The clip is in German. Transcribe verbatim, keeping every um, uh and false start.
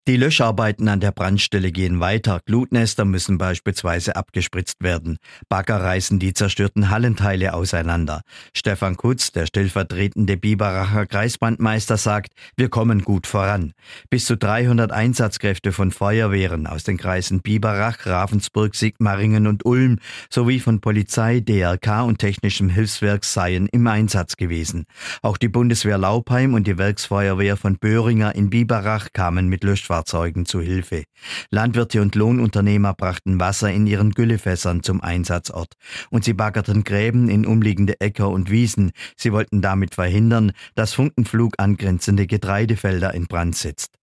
Die Löscharbeiten an der Brandstelle gehen weiter. Glutnester müssen beispielsweise abgespritzt werden. Bagger reißen die zerstörten Hallenteile auseinander. Stefan Kutz, der stellvertretende Biberacher Kreisbrandmeister, sagt, wir kommen gut voran. Bis zu dreihundert Einsatzkräfte von Feuerwehren aus den Kreisen Biberach, Ravensburg, Sigmaringen und Ulm sowie von Polizei, D R K und Technischem Hilfswerk seien im Einsatz gewesen. Auch die Bundeswehr Laupheim und die Werksfeuerwehr von Böhringer in Biberach kamen mit Löschfahrzeugen zu Hilfe. Landwirte und Lohnunternehmer brachten Wasser in ihren Güllefässern zum Einsatzort. Und sie baggerten Gräben in umliegende Äcker und Wiesen. Sie wollten damit verhindern, dass Funkenflug angrenzende Getreidefelder in Brand setzt.